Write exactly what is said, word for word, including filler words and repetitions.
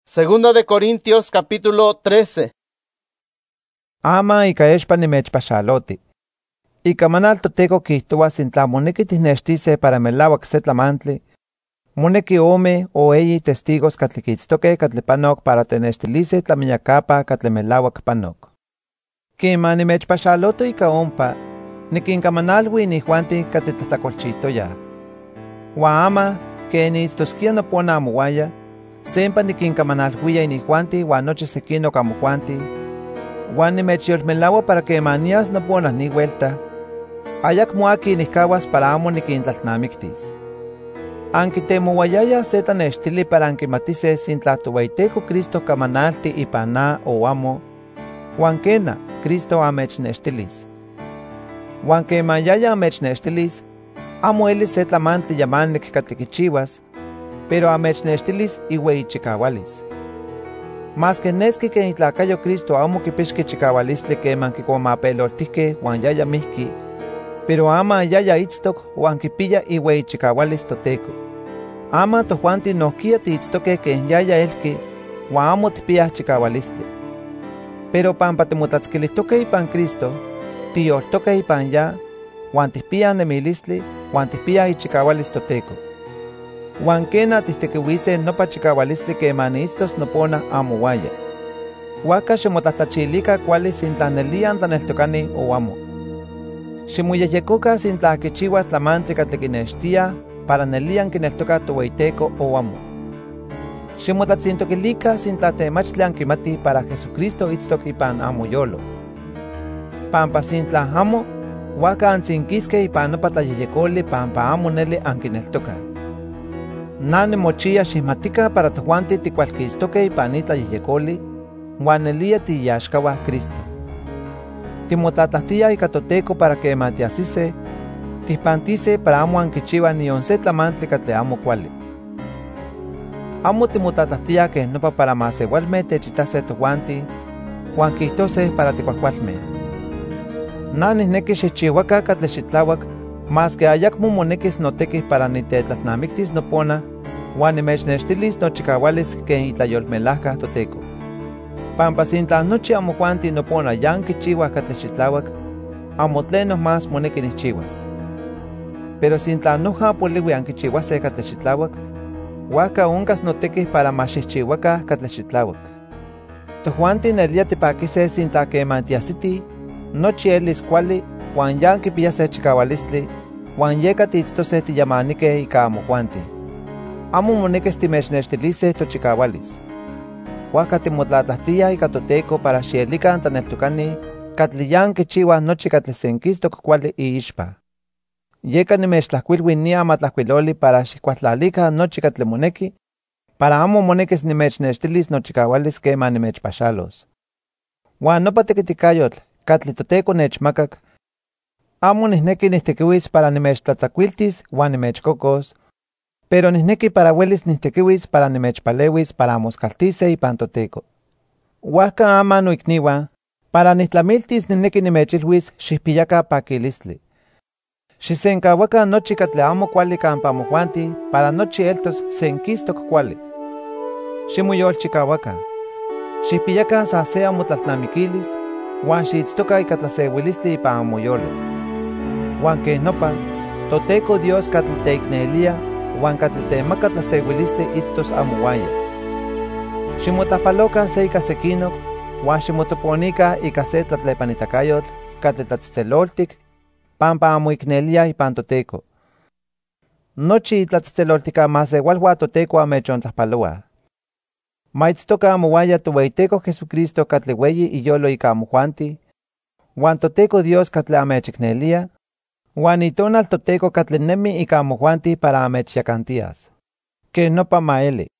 Segunda de Corintios capítulo trece. Ama ika expa nimechpaxaloti. Ika manal toTeko kijtoa sintla moneki tihnextise para melauak se tlamantli, moneki ome o eyi testigos katli kitztoke katli panok para tenextilise tlamiyakapa katli melauak panok. Kima nimechpaxaloto ika ompa, nikinkamanalui inijuanti katli tlatlakolchihtoya. Ua ama, keni itztoskia nopona amowaya, sempa nikinkamanalhuia inijuanti ua nochi sekinok amojuanti, uan nimechyolmelaua para que manias nopona ni vuelta, ayakmo aki nihkawas para amo nikintlalnamiktis. Ankitemouayaya se tlanextili para ankimatise sintla toUeyiTeko Cristo kamanalti ipan na o amo, uan kena, Cristo amechnextilis. Uan keman yaya amechnextilis, amo elis se tlamantli yamanik katli kichiwas, pero amechnextilis iueyichikahualis. Mas que neski que itlacayo Cristo amo kipixki chikawalistli keman kikuamapeloltihke uan yaya mihki, pero ama yaya itztok uan kipiya iueyichikahualis toTeko. Ama tojuanti nohkia tiitztoke ken yaya elki uan amo tipiyah chikawalistli. Pero pampa timotlatzkilihtoke ipan Cristo, tiyoltoke ipan ya, uan tipiyah nemilistli uan tipiyah ichikahualis toTeko. Uan kena tihtekiuise nopa chikawalistli keman istos nopona amowaya. Huaka ximotlahtachilika kuali sintla nelian tlaneltokani o amo. Ximoyeyekoka sintla kichiwas tlamantli katli kinextia para nelian kineltoka toUeyiTeko o amo. Ximotlatzintokilika sintla temachtli ankimati para Jesucristo itztok ipan amoyolo. Pampa sintla amo, huaka antzinkiske ipan nopa tlayeyekoli pampa amo neli ankineltoka. Na nimochia xihmatika para tojuanti tikualkistoke ipan itlayeyekoli, uan nelia tiyaxkawa Cristo. Timotlatlahtia ika toTeko para que matiasise, tihpantise para amo ankichiwa nion se tlamantli katli amo kuali. Amo timotlatlahtia que nopa para masewalme techitase tojuanti, uan kihtose para tikuahkualme. Na nihneki xihchiuaka katli xitlauak, mas que ayakmo monekis notekih para nitetlalnamiktis nopona, uan nimechnextilis nochikahualis ken itlayolmelajka toTeko. Pampa sintla nochi amojuanti nopona yan kichiuah katli xitlauak, amo tleno más moneki nihchiuas. Pero sintla noja poliui ankichiuase katli xitlauak, huaka onkas notekih para maxihchiuaka katli xitlauak. Tojuanti nelia tipakise sintla keman tiasiti, nochi elis kuali, uan yan kipiyase chikawalistli, uan yeka tiitztose tiyamanike ika amojuanti. Amo monekis timechnextilise tochikahualis. Huaka timotlatlahtia ika toTeko para xielikan tlaneltokani katli yan kichiuah nochi katli senkistok kuali iixpa. Yeka nimechtlajkuilui nia matlajkuiloli para xikualtlalikan nochi katli moneki, para amo monekis nimechnextilis nochikahualis keman nimechpaxalos. Uan nopa tekitikayotl katli toTeko nechmakak, amo nihneki nihtekiuis para nimechtlatzakuiltis uan nimechkokos, pero nihneki para uelis nihtekiuis para nimechpaleuis para moskaltise ipan toTeko. Huajka ama noikniuan, para nihtlamiltis nihneki nimechilhuis xihpiyaka pakilistli. Xisenkauakan nochi katli amo kuali kampa amojuanti para nochi eltos senkistok kuali. Ximoyolchikauakan. Xihpiyakan sa se amotlalnamikilis, uan xiitztoka ika tlaseuilistli ipan amoyolo. Uan ken nopa, toTeko Dios katli teiknelia, uan katli temaka tlaseuilistli itztos amowaya. Ximotlajpaloka se ika sekinok, uan ximotzoponika ika se tlatlepanitakayotl katli tlatzitzeloltik, pampa amoiknelia ipan toTeko. Nochi tlatzitzeloltika masewalhua toTeko amechontlajpaloa. Maitztoka amowaya toUeyiTeko Jesucristo katli ueyi iyolo ika amojuanti, uan toTeko Dios katli amechiknelia, uan itonal toTeko katli nemi ika amojuanti para amechyakantias. Ken nopa maeli.